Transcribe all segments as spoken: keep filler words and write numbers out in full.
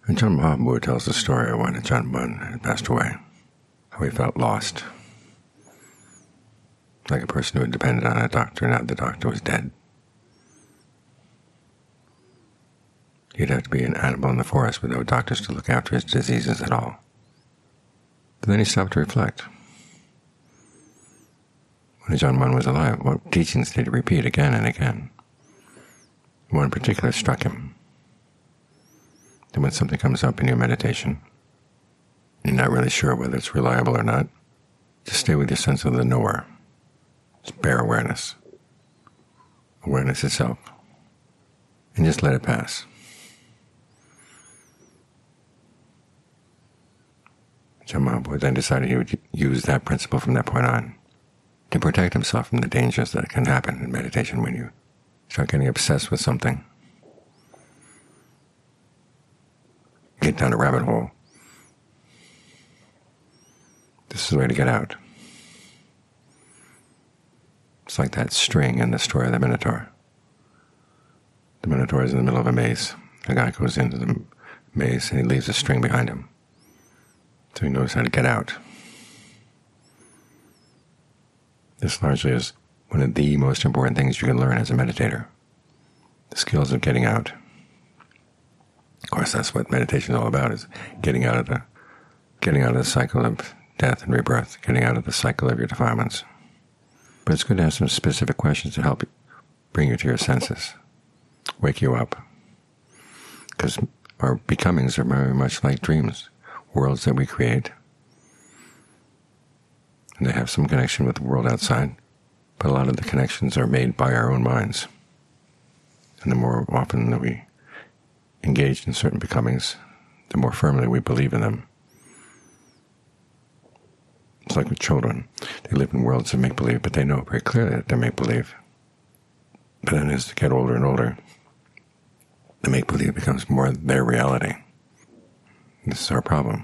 Ajahn Mahabodhi tells the story of when Ajahn Mun had passed away, how he felt lost, like a person who had depended on a doctor, now the doctor was dead. He'd have to be an animal in the forest with no doctors to look after his diseases at all. But then he stopped to reflect. When Ajahn Mun was alive, what teachings did he repeat again and again? One in particular struck him. That when something comes up in your meditation, you're not really sure whether it's reliable or not, just stay with your sense of the knower. Just bare awareness, awareness itself, and just let it pass. Ajahn Mahabodhi then decided he would use that principle from that point on to protect himself from the dangers that can happen in meditation when you start getting obsessed with something. Get down a rabbit hole. This is the way to get out. It's like that string in the story of the Minotaur. The Minotaur is in the middle of a maze. A guy goes into the maze and he leaves a string behind him. So he knows how to get out. This largely is one of the most important things you can learn as a meditator, the skills of getting out. Of course, that's what meditation is all about, is getting out of the getting out of the cycle of death and rebirth, getting out of the cycle of your defilements. But it's good to have some specific questions to help bring you to your senses, wake you up. Because our becomings are very much like dreams, worlds that we create. And they have some connection with the world outside, but a lot of the connections are made by our own minds. And the more often that we engage in certain becomings, the more firmly we believe in them. It's like with children. They live in worlds of make-believe, but they know very clearly that they're make-believe. But then as they get older and older, the make-believe becomes more their reality. This is our problem.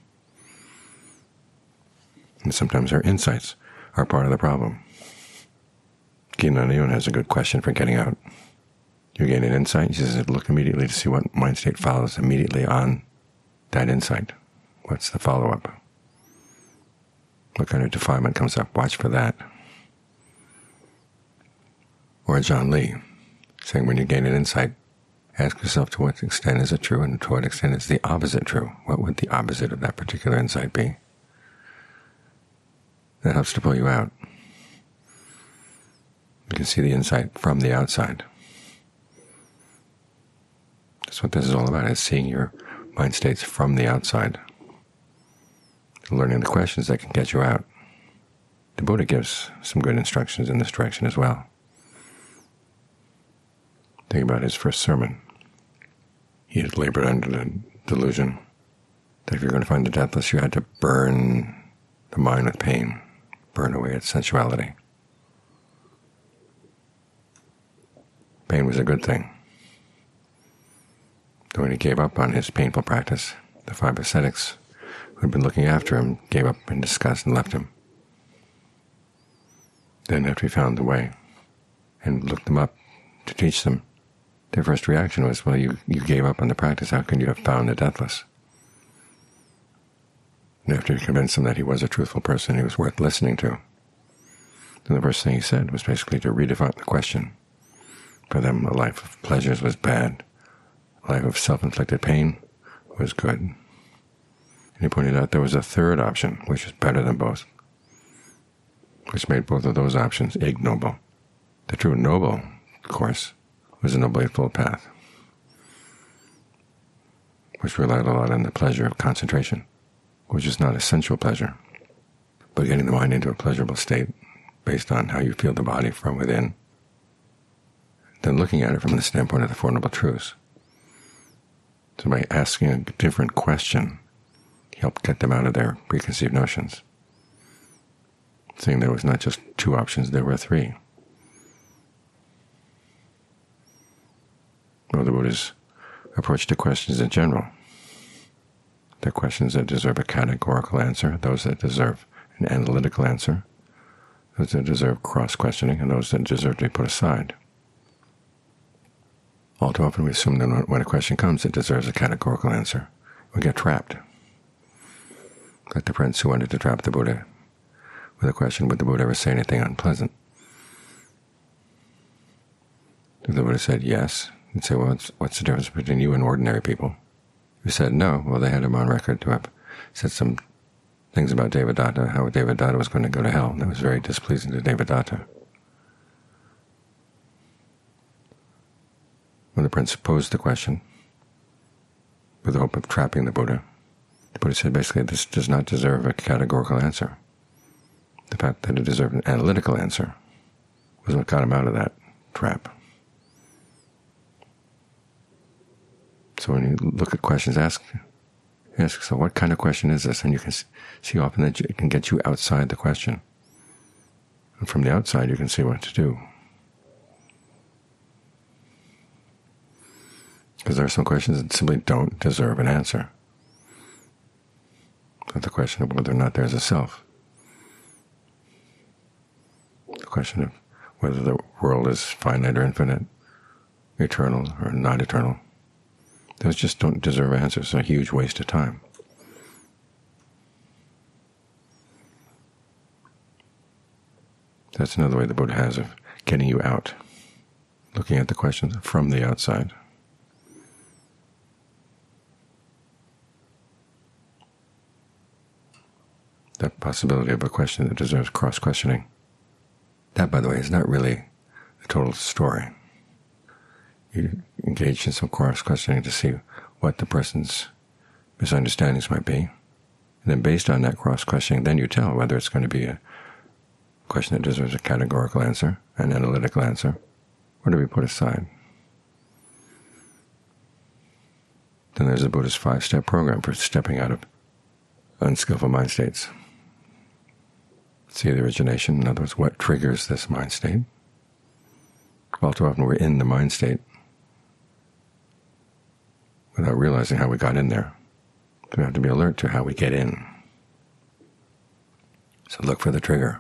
And sometimes our insights are part of the problem. Gina Neon has a good question for getting out. You gain an insight, she says, look immediately to see what mind state follows immediately on that insight. What's the follow-up? What kind of defilement comes up? Watch for that. Or John Lee, saying when you gain an insight, ask yourself to what extent is it true and to what extent is the opposite true. What would the opposite of that particular insight be? That helps to pull you out. You can see the insight from the outside. That's what this is all about, is seeing your mind states from the outside, learning the questions that can get you out. The Buddha gives some good instructions in this direction as well. Think about his first sermon. He had labored under the delusion that if you're going to find the deathless, you had to burn the mind with pain, burn away its sensuality. Pain was a good thing. When he gave up on his painful practice, the five ascetics who had been looking after him gave up in disgust and left him. Then after he found the way and looked them up to teach them, their first reaction was, well, you, you gave up on the practice, how can you have found the deathless? And after he convinced them that he was a truthful person, he was worth listening to, then the first thing he said was basically to redefine the question. For them, a life of pleasures was bad. A life of self-inflicted pain was good. And he pointed out there was a third option, which was better than both, which made both of those options ignoble. The true noble, of course, was a Noble Eightfold Path, which relied a lot on the pleasure of concentration, which is not a sensual pleasure, but getting the mind into a pleasurable state based on how you feel the body from within, then looking at it from the standpoint of the Four Noble Truths. So by asking a different question, he helped get them out of their preconceived notions, saying there was not just two options, there were three. Well, the Buddha's approach to questions in general. There are questions that deserve a categorical answer, those that deserve an analytical answer, those that deserve cross-questioning, and those that deserve to be put aside. All too often we assume that when a question comes, it deserves a categorical answer. We get trapped. Like the prince who wanted to trap the Buddha with a question, would the Buddha ever say anything unpleasant? If the Buddha said yes, he'd say, well, what's, what's the difference between you and ordinary people? If he said no, well, they had him on record to have said some things about Devadatta, how Devadatta was going to go to hell. That was very displeasing to Devadatta. When the prince posed the question with the hope of trapping the Buddha, the Buddha said basically this does not deserve a categorical answer. The fact that it deserved an analytical answer was what got him out of that trap. So when you look at questions, ask, ask, so what kind of question is this? And you can see often that it can get you outside the question. And from the outside, you can see what to do. Because there are some questions that simply don't deserve an answer. But the question of whether or not there's a self. The question of whether the world is finite or infinite, eternal or not eternal. Those just don't deserve answers. It's a huge waste of time. That's another way the Buddha has of getting you out, looking at the questions from the outside. That possibility of a question that deserves cross-questioning. That, by the way, is not really the total story. You engage in some cross-questioning to see what the person's misunderstandings might be. And then based on that cross-questioning, then you tell whether it's going to be a question that deserves a categorical answer, an analytical answer, or to be put aside. Then there's the Buddha's five-step program for stepping out of unskillful mind states. See the origination, in other words, what triggers this mind state. All too often we're in the mind state without realizing how we got in there. So we have to be alert to how we get in. So look for the trigger.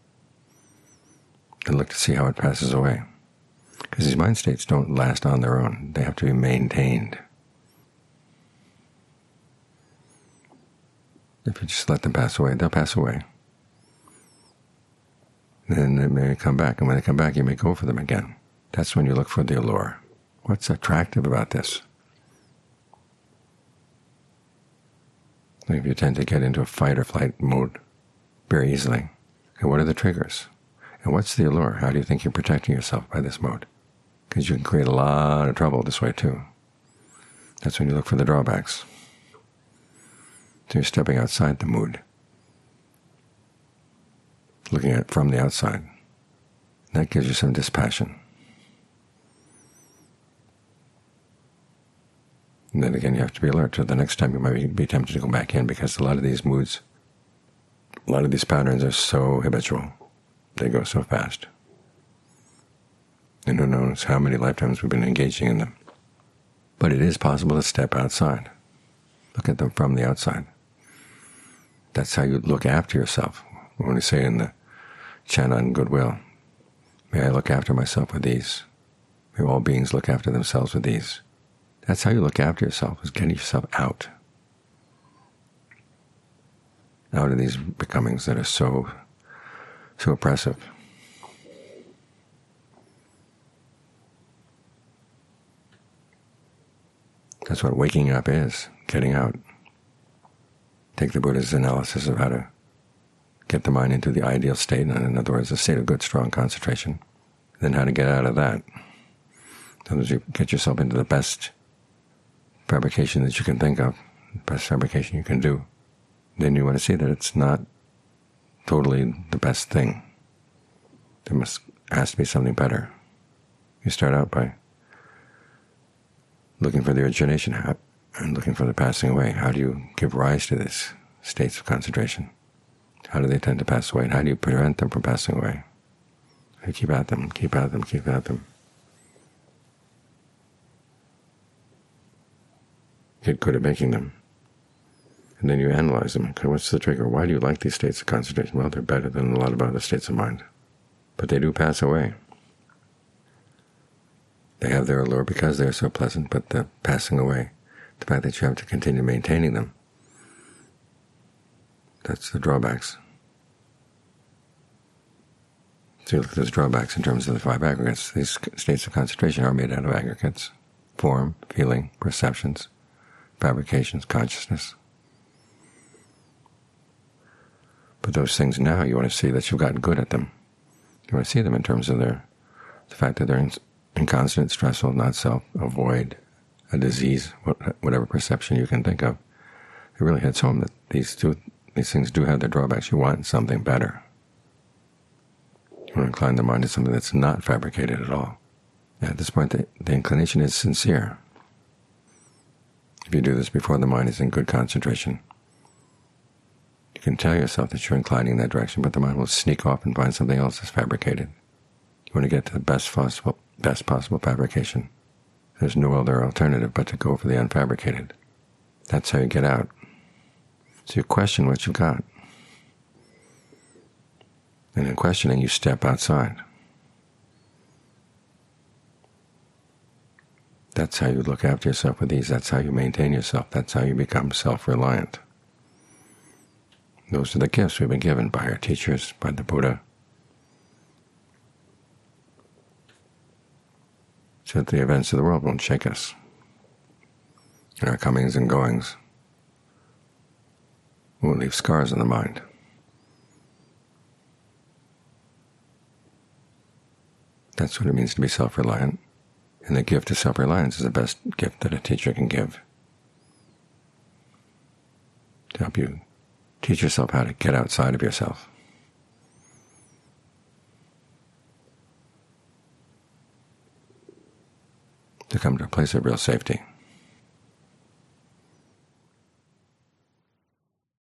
And look to see how it passes away. Because these mind states don't last on their own. They have to be maintained. If you just let them pass away, they'll pass away. Then they may come back, and when they come back, you may go for them again. That's when you look for the allure. What's attractive about this? If you tend to get into a fight or flight mode very easily, and what are the triggers? And what's the allure? How do you think you're protecting yourself by this mode? Because you can create a lot of trouble this way too. That's when you look for the drawbacks. So you're stepping outside the mood, looking at it from the outside. That gives you some dispassion. And then again, you have to be alert. So the next time you might be tempted to go back in, because a lot of these moods, a lot of these patterns are so habitual. They go so fast. And who knows how many lifetimes we've been engaging in them. But it is possible to step outside. Look at them from the outside. That's how you look after yourself. When we say in the chant on goodwill, may I look after myself with these. May all beings look after themselves with these. That's how you look after yourself, is getting yourself out. Out of these becomings that are so, so oppressive. That's what waking up is, getting out. Take the Buddha's analysis of how to get the mind into the ideal state, in other words, a state of good, strong concentration. Then how to get out of that. In other words, you get yourself into the best fabrication that you can think of, the best fabrication you can do. Then you want to see that it's not totally the best thing. There must has to be something better. You start out by looking for the origination and looking for the passing away. How do you give rise to these states of concentration? How do they tend to pass away? And how do you prevent them from passing away? How do you keep at them, keep at them, keep at them? Get good at making them. And then you analyze them. Okay, what's the trigger? Why do you like these states of concentration? Well, they're better than a lot of other states of mind. But they do pass away. They have their allure because they're so pleasant, but the passing away, the fact that you have to continue maintaining them, that's the drawbacks. So you look at those drawbacks in terms of the five aggregates. These states of concentration are made out of aggregates: form, feeling, perceptions, fabrications, consciousness. But those things now, you want to see that you've gotten good at them. You want to see them in terms of their, the fact that they're inconstant, stressful, not self, a void, a disease, whatever perception you can think of. It really hits home that these two, these things do have their drawbacks. You want something better. You want to incline the mind to something that's not fabricated at all. And at this point, the, the inclination is sincere. If you do this before the mind is in good concentration, you can tell yourself that you're inclining in that direction, but the mind will sneak off and find something else that's fabricated. You want to get to the best possible, best possible fabrication. There's no other alternative but to go for the unfabricated. That's how you get out. So you question what you've got. And in questioning, you step outside. That's how you look after yourself with ease. That's how you maintain yourself. That's how you become self-reliant. Those are the gifts we've been given by our teachers, by the Buddha, so that the events of the world won't shake us, and our comings and goings won't leave scars in the mind. That's what it means to be self-reliant, and the gift of self-reliance is the best gift that a teacher can give, to help you teach yourself how to get outside of yourself. To come to a place of real safety.